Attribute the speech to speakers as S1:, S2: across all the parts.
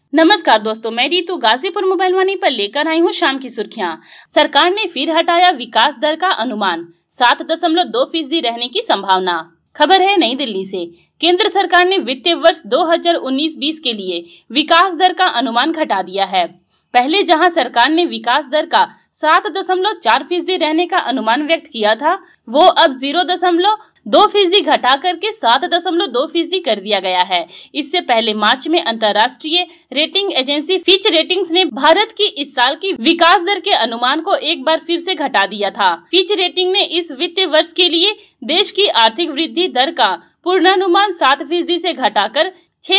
S1: नमस्कार दोस्तों, मैं रीतू गाजीपुर मोबाइल वाणी पर लेकर आई हूँ शाम की सुर्खियां। सरकार ने फिर हटाया विकास दर का अनुमान, 7.2% रहने की संभावना। खबर है नई दिल्ली से। केंद्र सरकार ने वित्तीय वर्ष 2019-20 के लिए विकास दर का अनुमान घटा दिया है। पहले जहां सरकार ने विकास दर का 7.4% रहने का अनुमान व्यक्त किया था, वो अब 0.2% घटा करके 7.2% कर दिया गया है। इससे पहले मार्च में अंतर्राष्ट्रीय रेटिंग एजेंसी फिच रेटिंग्स ने भारत की इस साल की विकास दर के अनुमान को एक बार फिर से घटा दिया था। फिच रेटिंग ने इस वित्तीय वर्ष के लिए देश की आर्थिक वृद्धि दर का पूर्वानुमान 7% से घटाकर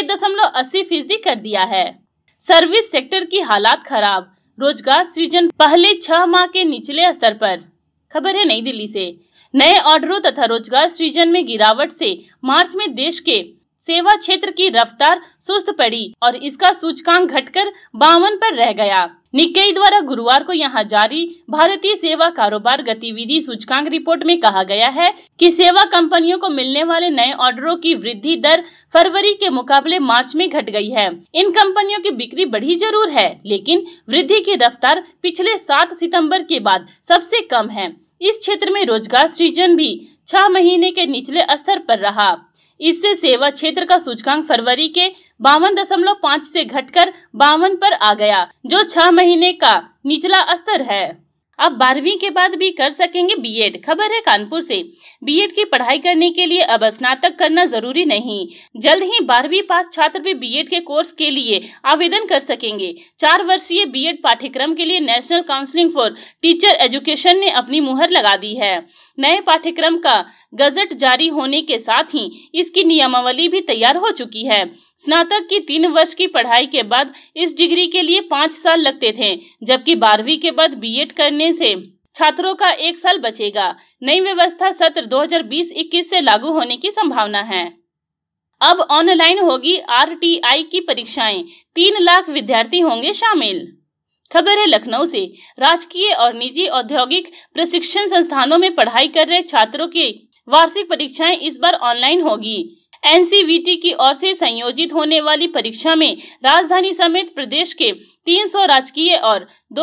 S1: 6.80% कर दिया है। सर्विस सेक्टर की हालात खराब, रोजगार सृजन पहले 6 माह के निचले स्तर पर। खबर है नई दिल्ली से। नए ऑर्डरों तथा रोजगार सृजन में गिरावट से मार्च में देश के सेवा क्षेत्र की रफ्तार सुस्त पड़ी और इसका सूचकांक घटकर 52 पर रह गया। निक्केई द्वारा गुरुवार को यहां जारी भारतीय सेवा कारोबार गतिविधि सूचकांक रिपोर्ट में कहा गया है कि सेवा कंपनियों को मिलने वाले नए ऑर्डरों की वृद्धि दर फरवरी के मुकाबले मार्च में घट गई है। इन कंपनियों की बिक्री बढ़ी जरूर है, लेकिन वृद्धि की रफ्तार पिछले 7 सितंबर के बाद सबसे कम है। इस क्षेत्र में रोजगार सृजन भी 6 महीने के निचले स्तर पर रहा। इससे सेवा क्षेत्र का सूचकांक फरवरी के 52.5 से घटकर 52 पर आ गया, जो 6 महीने का निचला स्तर है। अब 12वीं के बाद भी कर सकेंगे बीएड। खबर है कानपुर से। बीएड की पढ़ाई करने के लिए अब स्नातक करना जरूरी नहीं। जल्द ही 12वीं पास छात्र भी बीएड के कोर्स के लिए आवेदन कर सकेंगे। 4 वर्षीय बीएड पाठ्यक्रम के लिए national council for teacher education ने अपनी मुहर लगा दी है। नए पाठ्यक्रम का गजट जारी होने के साथ ही इसकी नियमावली भी तैयार हो चुकी है। स्नातक की 3 वर्ष की पढ़ाई के बाद इस डिग्री के लिए 5 साल लगते थे, जबकि 12वीं के बाद बीएड करने से छात्रों का 1 साल बचेगा। नई व्यवस्था सत्र 2020-21 से लागू होने की संभावना है। अब ऑनलाइन होगी आरटीआई की परीक्षाएं, 3 लाख विद्यार्थी होंगे शामिल। खबर है लखनऊ से। राजकीय और निजी औद्योगिक प्रशिक्षण संस्थानों में पढ़ाई कर रहे छात्रों की वार्षिक परीक्षाएं इस बार ऑनलाइन होगी। एनसीवीटी की ओर से संयोजित होने वाली परीक्षा में राजधानी समेत प्रदेश के 300 राजकीय और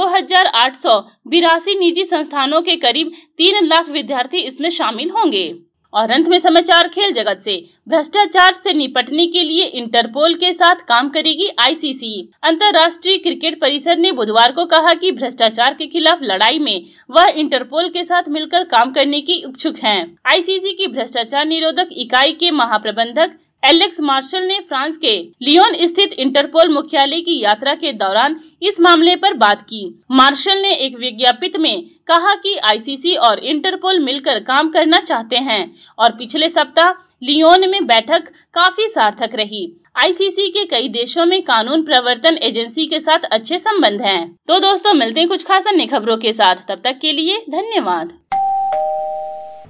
S1: 2882 निजी संस्थानों के करीब 3 लाख विद्यार्थी इसमें शामिल होंगे। और अंत में समाचार खेल जगत से। भ्रष्टाचार से निपटने के लिए इंटरपोल के साथ काम करेगी आईसीसी। अंतर्राष्ट्रीय क्रिकेट परिषद ने बुधवार को कहा कि भ्रष्टाचार के खिलाफ लड़ाई में वह इंटरपोल के साथ मिलकर काम करने की इच्छुक हैं। आईसीसी की भ्रष्टाचार निरोधक इकाई के महाप्रबंधक एलेक्स मार्शल ने फ्रांस के लियोन स्थित इंटरपोल मुख्यालय की यात्रा के दौरान इस मामले पर बात की। मार्शल ने एक विज्ञप्ति में कहा कि आईसीसी और इंटरपोल मिलकर काम करना चाहते हैं और पिछले सप्ताह लियोन में बैठक काफी सार्थक रही। आईसीसी के कई देशों में कानून प्रवर्तन एजेंसी के साथ अच्छे संबंध हैं। तो दोस्तों, मिलते हैं कुछ खास अन्य खबरों के साथ। तब तक के लिए धन्यवाद।